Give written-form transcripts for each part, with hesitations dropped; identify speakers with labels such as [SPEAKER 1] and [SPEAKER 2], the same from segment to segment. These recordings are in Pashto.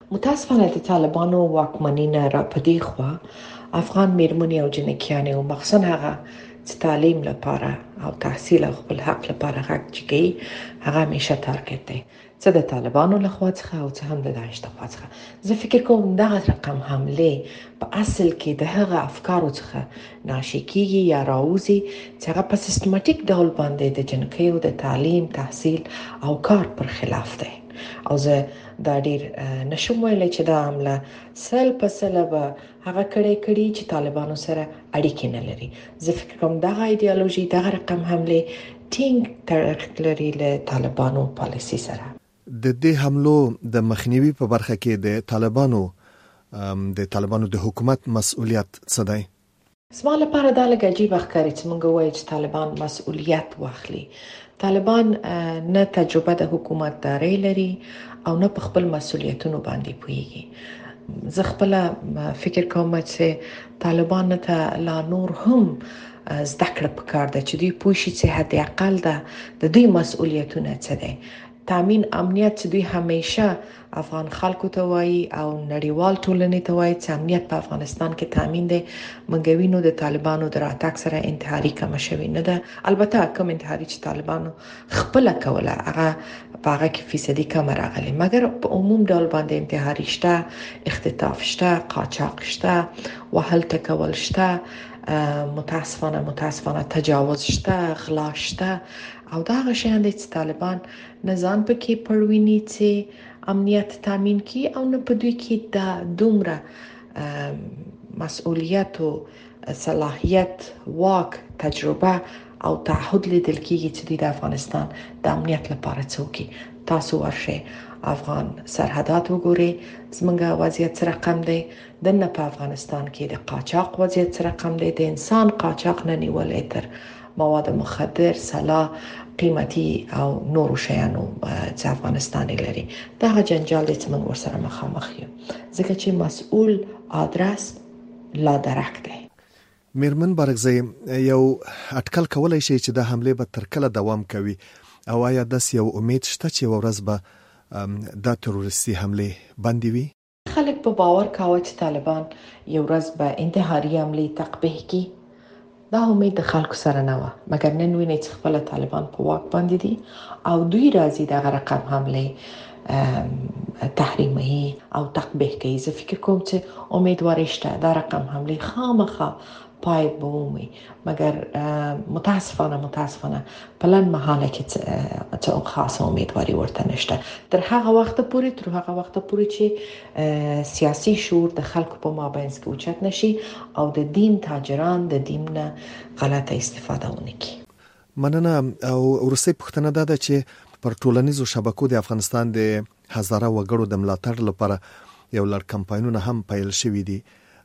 [SPEAKER 1] متاسفانه د طالبانو واکمني نه را پدې خوا افغان میرمنې او جنکیانې او مخصوصا هغه چې تعلیم لپاره او تحصیل او خپل حق لپاره غږ چګي هغه همیشه تارګت دی څه د طالبانو لخوا څخه او څه هم د داعش لخوا څخه زه فکر کوم دغه رقم حمله په اصل کې د هغه افکارو څخه ناشې کیږي یا راوځي چې هغه په سیستماتیک ډول باندې د جنکیو د تعلیم تحصیل او کار پر خلاف دی او زه دا ډیر نشم ویلای چې دا عمله سل په سل به هغه کړي چې طالبانو سره اړیکې نه لري زه فکر کوم دغه ایدئولوژي دغه رقم حمله ټینګ تړاو لري له طالبانو پالیسي سره
[SPEAKER 2] د دې حملو د مخنیوي په برخه کې د طالبانو د حکومت مسؤلیت څه دی؟
[SPEAKER 1] زما لپاره دا لږ عجیبه ښکاري چې موږ وایو چې طالبان مسؤلیت واخلي. طالبان نه تجربه د حکومت داري لري او نه په خپل مسؤلیتونو باندې پوهیږي. زه خپل فکر کوم چې طالبان ته لا نور هم زده کړه پکار ده چې دوی پوه شي چې حد اقل د دوی مسؤلیتونه څه دي. تامین امنیت چې دوی همیشه افغان خلکو ته وایي او نړیوال ټولنې ته وایي چې امنیت په افغانستان کې تامین دی. منګوینو د طالبانو د راتګ سره انتحاري کم شوی نه ده. البته کوم انتحاري چې طالبانو خپل کوله هغه هغه کې فیصدي کم راغلی، مګر په عموم ډول باندې انتحاري شته، اختطاف شته، قاچاق شته، وهل ټکول شته، متاسفانه تجاوز شته، غلا شته او دا هغه شیان دي چې طالبان نه ځان پکې پړویني چې امنیت تامین کی او نه په دوی کې دا دومره مسؤلیت او صلاحیت واک تجربه او تعهد لیدل کیږي چې د افغانستان د امنیت لپاره څوکي. تاسو ورشه افغان سرحدات وګورئ، زمونږ وضعیت سره رقم دی. دنه په افغانستان کې د قاچاق وضعیت سره رقم دی. د انسان قاچاق نه نیولې تر مواد مخدر، سلاح، قیمتي او نورو شیانو چې افغانستان لري. دا جنجال چې موږ ورسره مخامخ یو، ځکه چې مسؤل آدرس لا درک دی.
[SPEAKER 2] میرمن بارګزی، یو اټکل کولای شي چې د حمله به تر کله دوام کوي او آیا داس یو امید شته چې ورځ به د تروریستي حمله باندې وي؟
[SPEAKER 1] خلک په باور کاوه چې طالبان یو ورځ به انتحاري حمله تقبیح کړي. دا امید د خلکو سره نه و، مګر نن ویني چې خپل طالبان په واک باندې دي او دوی راځي د رقم حمله تحریمي او تقبیح کوي. زه فکر کوم چې امیدواري شته دا رقم حمله خامخا پای بومي، مګر متاسفانه پلان مهاله کې څه خاصه امیدواري ورته نشته تر هغه وخت پورې چې سیاسي شعور د خلکو په مابین کې اوچت نشي او د دین تاجران د دین نه غلطه استفاده ونه کړي.
[SPEAKER 2] مننه. او ورسې پښتنه ده چې پر ټولنیزو شبکو د افغانستان د هزاره وګړو د ملاتړ لپاره یو لړ کمپاینونه هم پیل شوي دي.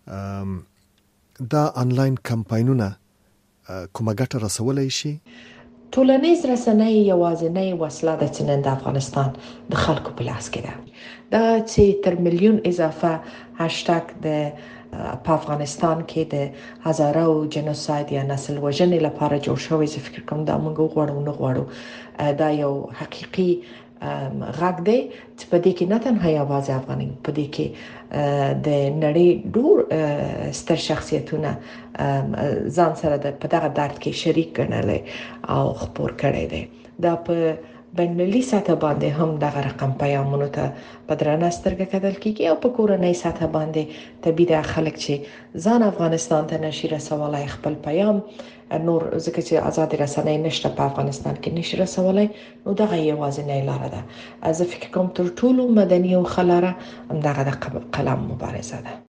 [SPEAKER 2] دا انلاین کمپاینونه کومه ګټه رسولای شي؟
[SPEAKER 1] ټولنیز رسنۍ یوازینۍ وسله ده چې نن د افغانستان د خلکو په لاس کې ده. دا چې تر میلیون اضافه هاشټاګ د په افغانستان کې د هزاره او جنوساید یا نسل وژنې لپاره جوړ شوی، زه فکر کوم دا موږ غواړو دا یو حقيقي غږ دی چې په دې کې نه تنها یوازې افغانان، په دې کې د نړۍ ډور ستر شخصیتونه ځان سره په دغه درد کې شریک ګڼل او خبر کړي دي. دا په بین‌المللي سطح باندې هم دغه رقم پیغامونو ته په درنه سترګه کتل کیږي او په کورنۍ سطح باندې طبيعي د خلک چې ځان افغانستان ته نشي رسولای خپل پیغام نور، ځکه چې آزاد رسنۍ نشته په افغانستان کې نشي رسولای، نو دغه یوازینۍ لار ده. زه فکر کوم تر ټولو مدني او خلاره دغه د قلم مبارزه ده.